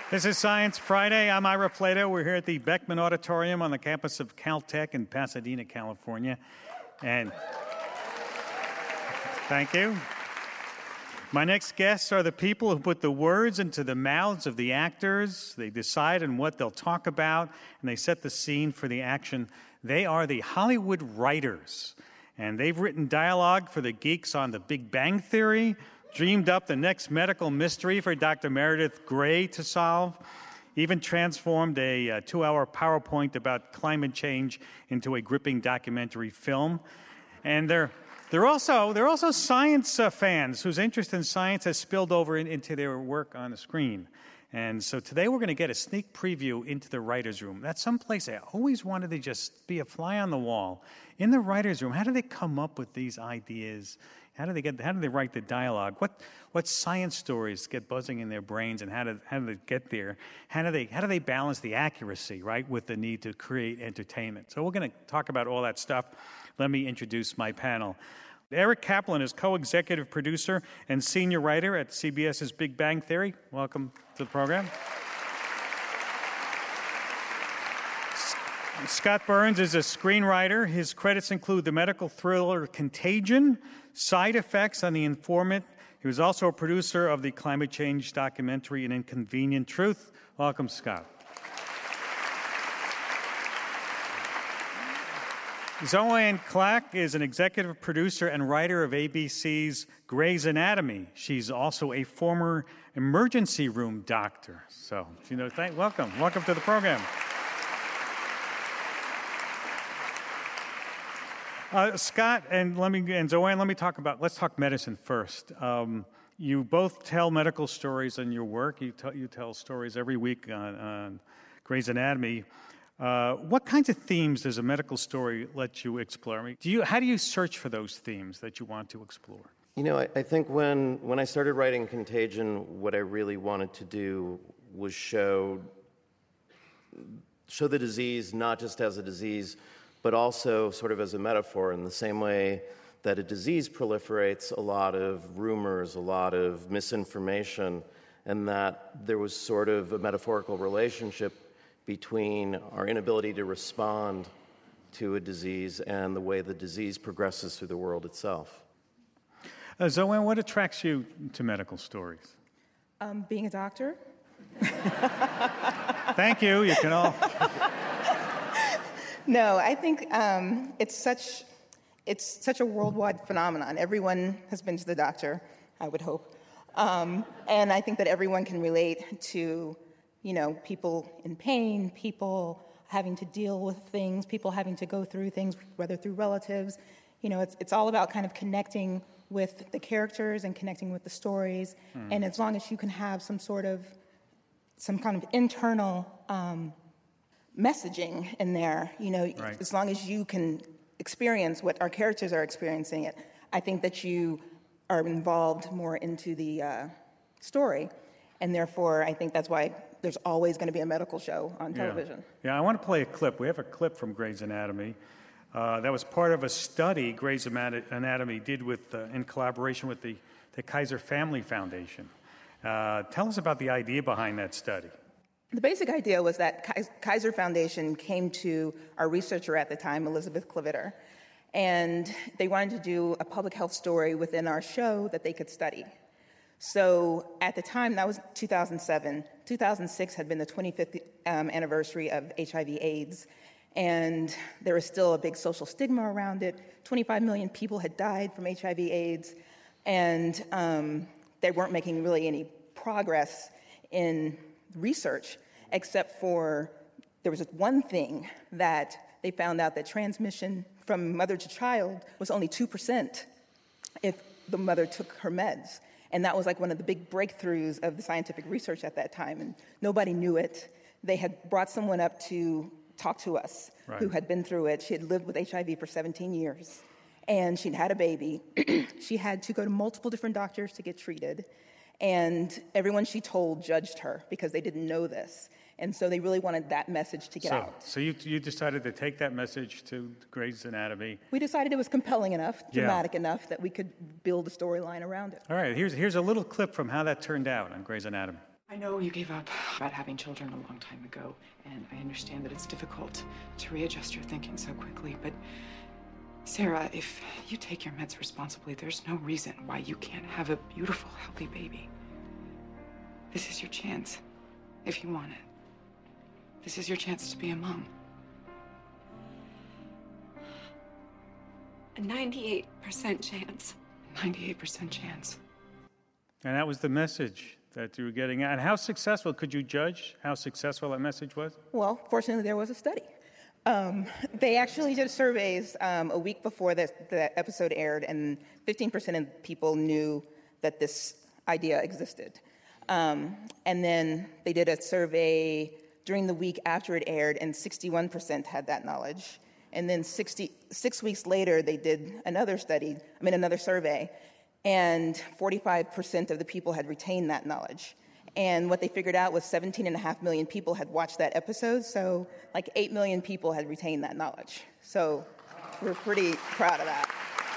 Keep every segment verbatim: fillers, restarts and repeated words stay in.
This is Science Friday. I'm Ira Plato. We're here at the Beckman Auditorium on the campus of Caltech in Pasadena, California. And thank you. My next guests are the people who put the words into the mouths of the actors. They decide on what they'll talk about, and they set the scene for the action. They are the Hollywood writers, and they've written dialogue for the geeks on The Big Bang Theory, dreamed up the next medical mystery for Doctor Meredith Grey to solve, even transformed a, a two-hour PowerPoint about climate change into a gripping documentary film. And they're they're also they're also science uh, fans whose interest in science has spilled over in, into their work on the screen. And so today we're going to get a sneak preview into the writer's room. That's someplace I always wanted to just be a fly on the wall. In the writer's room, how do they come up with these ideas? How do they get? How do they write the dialogue? What what science stories get buzzing in their brains, and how do how do they get there? How do they how do they balance the accuracy, right, with the need to create entertainment? So we're going to talk about all that stuff. Let me introduce my panel. Eric Kaplan is co-executive producer and senior writer at CBS's Big Bang Theory. Welcome to the program. Scott Burns is a screenwriter. His credits include the medical thriller Contagion, Side Effects on The Informant. He was also a producer of the climate change documentary An Inconvenient Truth. Welcome, Scott. Zoanne Clack is an executive producer and writer of A B C's Grey's Anatomy. She's also a former emergency room doctor. So, you know, thank, welcome. Welcome to the program. Uh, Scott and let me and Zoanne, let me talk about. Let's talk medicine first. Um, you both tell medical stories in your work. You tell you tell stories every week on, on Grey's Anatomy. Uh, what kinds of themes does a medical story let you explore? I mean, do you how do you search for those themes that you want to explore? You know, I, I think when when I started writing Contagion, what I really wanted to do was show show the disease not just as a disease, but also sort of as a metaphor. In the same way that a disease proliferates, a lot of rumors, a lot of misinformation, and that there was sort of a metaphorical relationship between our inability to respond to a disease and the way the disease progresses through the world itself. Uh, Zoanne, what attracts you to medical stories? Um, being a doctor. Thank you. You can all... No, I think um, it's such it's such a worldwide phenomenon. Everyone has been to the doctor, I would hope, um, and I think that everyone can relate to, you know, people in pain, people having to deal with things, people having to go through things, whether through relatives. You know, it's it's all about kind of connecting with the characters and connecting with the stories. Mm. And as long as you can have some sort of some kind of internal Um, messaging in there, you know, right. As long as you can experience what our characters are experiencing it, I think that you are involved more into the uh, story, and therefore I think that's why there's always going to be a medical show on television. Yeah, yeah I want to play a clip. We have a clip from Grey's Anatomy. Uh, that was part of a study Grey's Anatomy did with, uh, in collaboration with the, the Kaiser Family Foundation. Uh, tell us about the idea behind that study. The basic idea was that Kaiser Foundation came to our researcher at the time, Elizabeth Kleviter, and they wanted to do a public health story within our show that they could study. So at the time, that was two thousand seven. two thousand six had been the twenty-fifth um, anniversary of H I V AIDS, and there was still a big social stigma around it. twenty-five million people had died from H I V AIDS, and um, they weren't making really any progress in research, except for there was one thing that they found out that transmission from mother to child was only two percent if the mother took her meds. And that was like one of the big breakthroughs of the scientific research at that time, and nobody knew it. They had brought someone up to talk to us right. who had been through it. She had lived with H I V for seventeen years, and she'd had a baby. She had to go to multiple different doctors to get treated. And everyone she told judged her because they didn't know this. And so they really wanted that message to get so, out. So you you decided to take that message to Grey's Anatomy. We decided it was compelling enough, dramatic yeah. enough, that we could build a storyline around it. All right, here's here's a little clip from how that turned out on Grey's Anatomy. I I know you gave up about having children a long time ago, and I understand that it's difficult to readjust your thinking so quickly, but Sarah, if you take your meds responsibly, there's no reason why you can't have a beautiful, healthy baby. This is your chance, if you want it. This is your chance to be a mom. A ninety-eight percent chance. ninety-eight percent chance. And that was the message that you were getting at. And how successful, could you judge how successful that message was? Well, fortunately, there was a study. Um, they actually did surveys um, a week before the, the episode aired, and fifteen percent of people knew that this idea existed. Um, and then they did a survey during the week after it aired, and sixty-one percent had that knowledge. And then sixty, six weeks later, they did another study, I mean, another survey, and forty-five percent of the people had retained that knowledge. And what they figured out was seventeen and a half million people had watched that episode, so like eight million people had retained that knowledge. So we're pretty proud of that.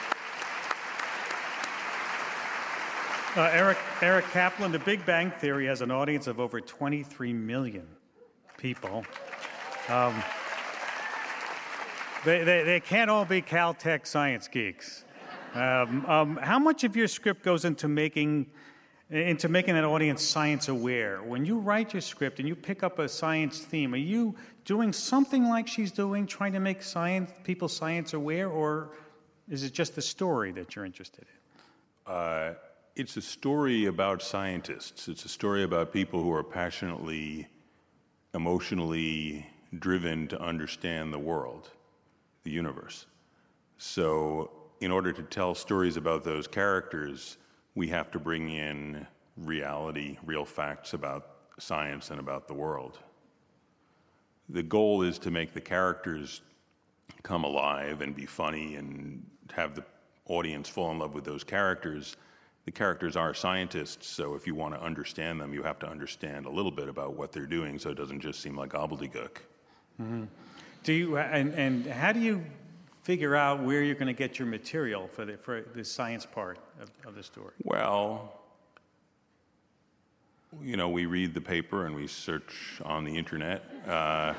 Uh, Eric, Eric Kaplan, The Big Bang Theory has an audience of over twenty-three million people. Um, they, they, they can't all be Caltech science geeks. Um, um, how much of your script goes into making into making that audience science aware? When you write your script and you pick up a science theme, are you doing something like she's doing, trying to make science people science aware, or is it just the story that you're interested in? Uh, it's a story about scientists. It's a story about people who are passionately, emotionally driven to understand the world, the universe. So in order to tell stories about those characters, we have to bring in reality, real facts about science and about the world. The goal is to make the characters come alive and be funny and have the audience fall in love with those characters. The characters are scientists, so if you want to understand them, you have to understand a little bit about what they're doing so it doesn't just seem like gobbledygook. Mm-hmm. Do you, and, and how do you figure out where you're going to get your material for the, for the science part of, of the story? Well, you know, we read the paper and we search on the internet. Uh,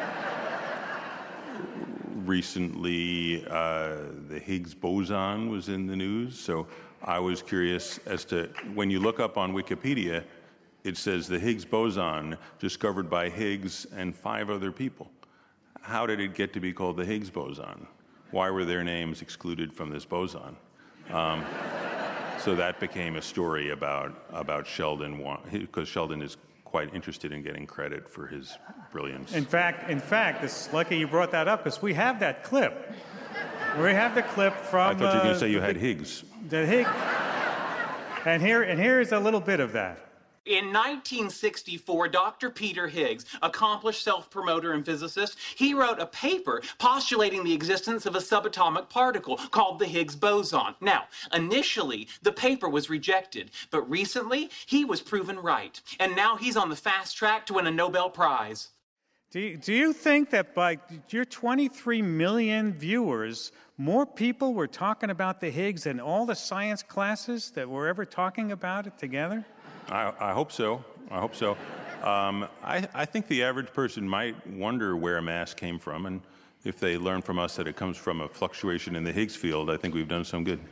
recently, uh, the Higgs boson was in the news, so I was curious as to, when you look up on Wikipedia, it says the Higgs boson discovered by Higgs and five other people. How did it get to be called the Higgs boson? Why were their names excluded from this boson? Um, so that became a story about about Sheldon, because Sheldon is quite interested in getting credit for his brilliance. In fact, in fact, it's lucky you brought that up because we have that clip. We have the clip from. I thought you were going uh, to say you had the, Higgs. The Higgs. And here, and here is a little bit of that. In nineteen sixty-four, Doctor Peter Higgs, accomplished self-promoter and physicist, he wrote a paper postulating the existence of a subatomic particle called the Higgs boson. Now, initially, the paper was rejected, but recently, he was proven right. And now he's on the fast track to win a Nobel Prize. Do you, do you think that by your twenty-three million viewers, more people were talking about the Higgs than all the science classes that were ever talking about it together? I, I hope so. I hope so. Um, I, I think the average person might wonder where mass came from, and if they learn from us that it comes from a fluctuation in the Higgs field, I think we've done some good.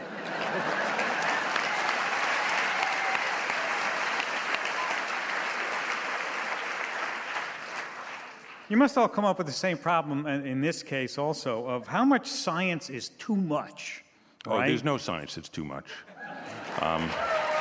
You must all come up with the same problem in, in this case also, of how much science is too much, right? Oh, there's no science that's too much. Um,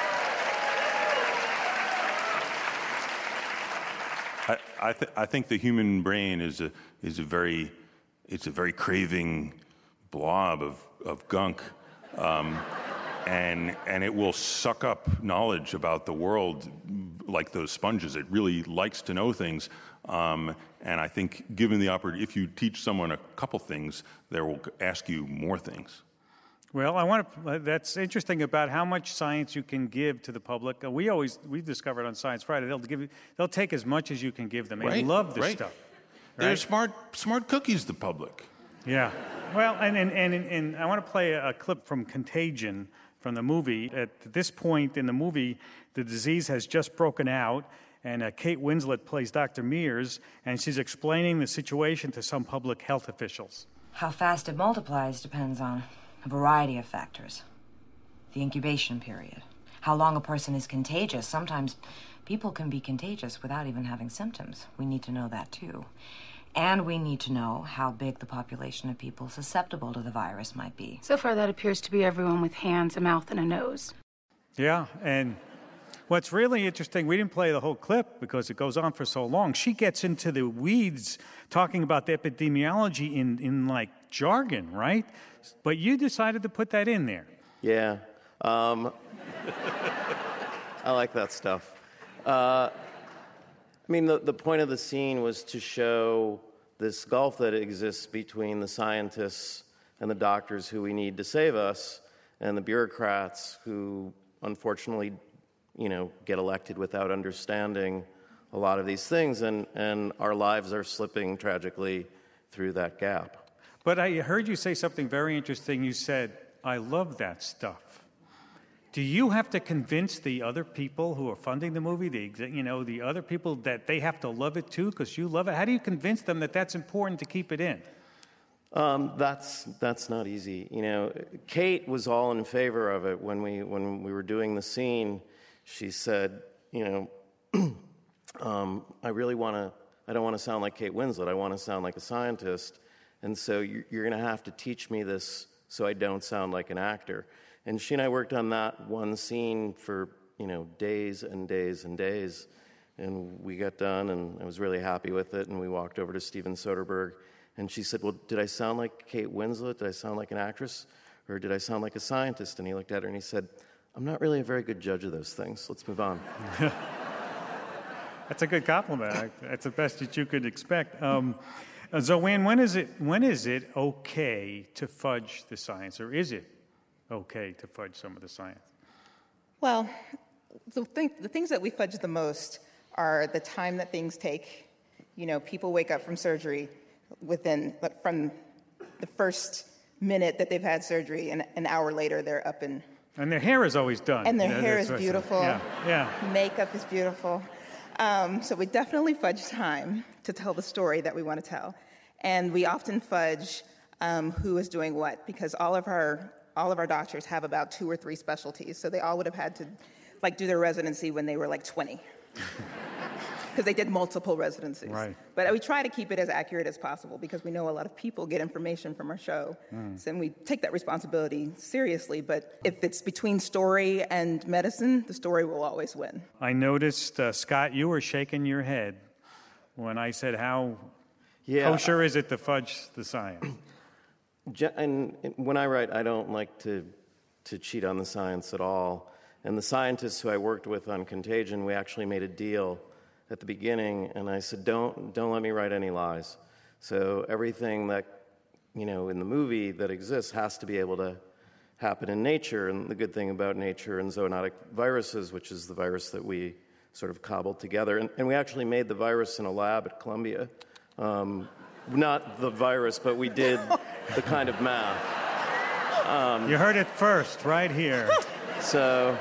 I, I, th- I think the human brain is a is a very it's a very craving blob of of gunk, um, and and it will suck up knowledge about the world like those sponges. It really likes to know things, um, and I think given the opportunity, if you teach someone a couple things, they will ask you more things. Well, I want to. That's interesting about how much science you can give to the public. Uh, we always we've discovered on Science Friday they'll give they'll take as much as you can give them. They right, love this right. stuff. They're Right? smart smart cookies. The public. Yeah. Well, and and and, and I want to play a clip from Contagion from the movie. At this point in the movie, the disease has just broken out, and uh, Kate Winslet plays Doctor Mears, and she's explaining the situation to some public health officials. How fast it multiplies depends on a variety of factors. The incubation period, how long a person is contagious. Sometimes people can be contagious without even having symptoms. We need to know that, too. And we need to know how big the population of people susceptible to the virus might be. So far, that appears to be everyone with hands, a mouth, and a nose. Yeah, and what's really interesting, we didn't play the whole clip because it goes on for so long. She gets into the weeds talking about the epidemiology in, in like, jargon, right? But you decided to put that in there. Yeah. Um, I like that stuff. Uh, I mean, the, the point of the scene was to show this gulf that exists between the scientists and the doctors who we need to save us and the bureaucrats who, unfortunately, you know, get elected without understanding a lot of these things, and, and our lives are slipping tragically through that gap. But I heard you say something very interesting. You said, I love that stuff. Do you have to convince the other people who are funding the movie, the you know, the other people, that they have to love it too because you love it? How do you convince them that that's important to keep it in? Um, that's that's not easy. You know, Kate was all in favor of it when we when we were doing the scene. She said, you know, um, I really want to. I don't want to sound like Kate Winslet. I want to sound like a scientist, and so you're, you're going to have to teach me this so I don't sound like an actor. And she and I worked on that one scene for, you know, days and days and days. And we got done, and I was really happy with it. And we walked over to Steven Soderbergh, and she said, well, did I sound like Kate Winslet? Did I sound like an actress? Or did I sound like a scientist? And he looked at her and he said, I'm not really a very good judge of those things. Let's move on. That's a good compliment. That's the best that you could expect. Um, uh, Zoanne, when is it when is it okay to fudge the science, or is it okay to fudge some of the science? Well, the, thing, the things that we fudge the most are the time that things take. You know, people wake up from surgery within, from the first minute that they've had surgery, and an hour later they're up and... And their hair is always done. And their yeah, hair is beautiful. Yeah, yeah. Makeup is beautiful. Um, so we definitely fudge time to tell the story that we want to tell. And we often fudge um, who is doing what, because all of our all of our doctors have about two or three specialties. So they all would have had to like do their residency when they were like twenty. Because they did multiple residencies. Right. But we try to keep it as accurate as possible because we know a lot of people get information from our show. Mm. So, and we take that responsibility seriously. But if it's between story and medicine, the story will always win. I noticed, uh, Scott, you were shaking your head when I said how yeah. kosher is it to fudge the science? And when I write, I don't like to, to cheat on the science at all. And the scientists who I worked with on Contagion, we actually made a deal at the beginning, and I said, don't don't let me write any lies. So everything that, you know, in the movie that exists has to be able to happen in nature. And the good thing about nature and zoonotic viruses, which is the virus that we sort of cobbled together, and, and we actually made the virus in a lab at Columbia. Um, not the virus, but we did the kind of math. Um, you heard it first, right here. So...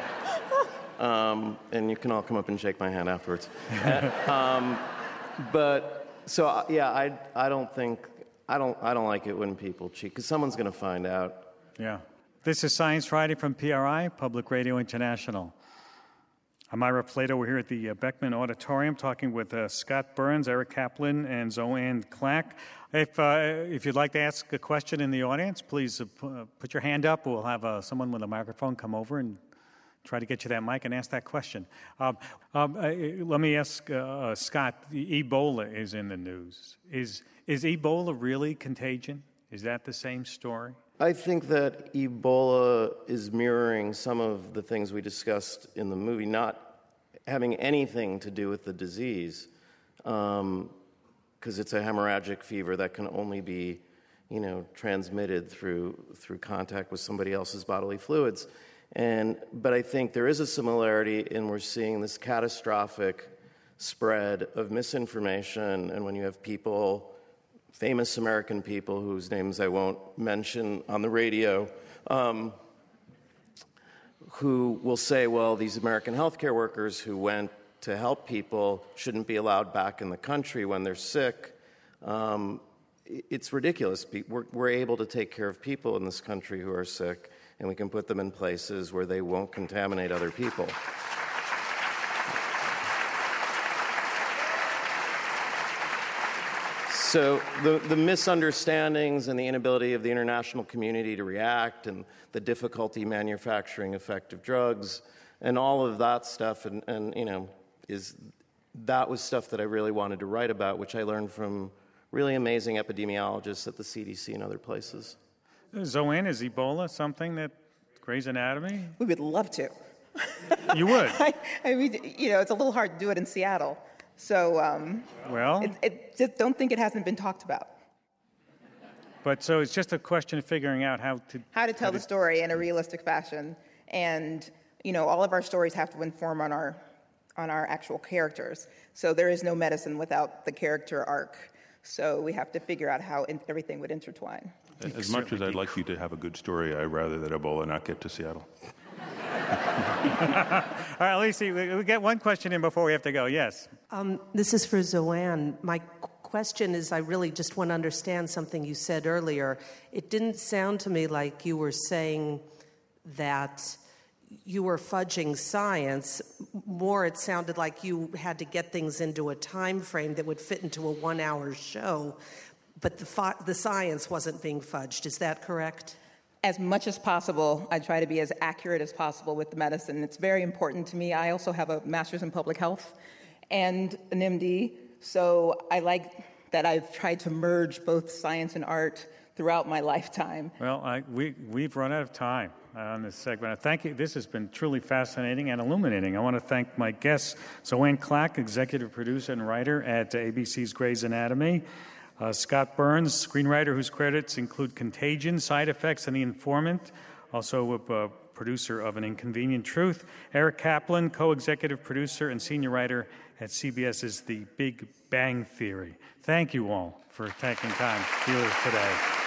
Um, and you can all come up and shake my hand afterwards. uh, um, but so uh, yeah, I I don't think I don't I don't like it when people cheat because someone's going to find out. Yeah. This is Science Friday from P R I, Public Radio International. I'm Ira Plato. We're here at the uh, Beckman Auditorium talking with uh, Scott Burns, Eric Kaplan, and Zoanne Clack. If uh, if you'd like to ask a question in the audience, please uh, p- put your hand up. We'll have uh, someone with a microphone come over and try to get you that mic and ask that question. Um, um, uh, let me ask uh, uh, Scott. Ebola is in the news. Is is Ebola really contagion? Is that the same story? I think that Ebola is mirroring some of the things we discussed in the movie, not having anything to do with the disease, because um, it's a hemorrhagic fever that can only be, you know, transmitted through through contact with somebody else's bodily fluids. And but I think there is a similarity in we're seeing this catastrophic spread of misinformation, and when you have people, famous American people whose names I won't mention on the radio, um, who will say, well, these American healthcare workers who went to help people shouldn't be allowed back in the country when they're sick. Um, it's ridiculous. We're, we're able to take care of people in this country who are sick, and we can put them in places where they won't contaminate other people. So the, the misunderstandings and the inability of the international community to react, and the difficulty manufacturing effective drugs, and all of that stuff, and, and you know, is that was stuff that I really wanted to write about, which I learned from really amazing epidemiologists at the C D C and other places. Zoanne, is Ebola something that Grey's Anatomy? We would love to. You would? I, I mean, you know, it's a little hard to do it in Seattle. So, um, well, it, it, just don't think it hasn't been talked about. But so it's just a question of figuring out how to how to tell how the to... story in a realistic fashion, and you know, all of our stories have to inform on our on our actual characters. So there is no medicine without the character arc. So we have to figure out how in, everything would intertwine. As much as I'd like you to have a good story, I'd rather that Ebola not get to Seattle. All right, Lacey, we, we get one question in before we have to go. Yes. Um, this is for Zoanne. My question is, I really just want to understand something you said earlier. It didn't sound to me like you were saying that you were fudging science. More, it sounded like you had to get things into a time frame that would fit into a one-hour show, but the, fi- the science wasn't being fudged. Is that correct? As much as possible, I try to be as accurate as possible with the medicine. It's very important to me. I also have a master's in public health and an M D, so I like that I've tried to merge both science and art throughout my lifetime. Well, I, we, we've run out of time on this segment. Thank you. This has been truly fascinating and illuminating. I want to thank my guests, Zoanne Clack, executive producer and writer at A B C's Grey's Anatomy, Uh, Scott Burns, screenwriter whose credits include Contagion, Side Effects, and The Informant, also a uh, producer of An Inconvenient Truth. Eric Kaplan, co-executive producer and senior writer at C B S's The Big Bang Theory. Thank you all for taking time to be with us today.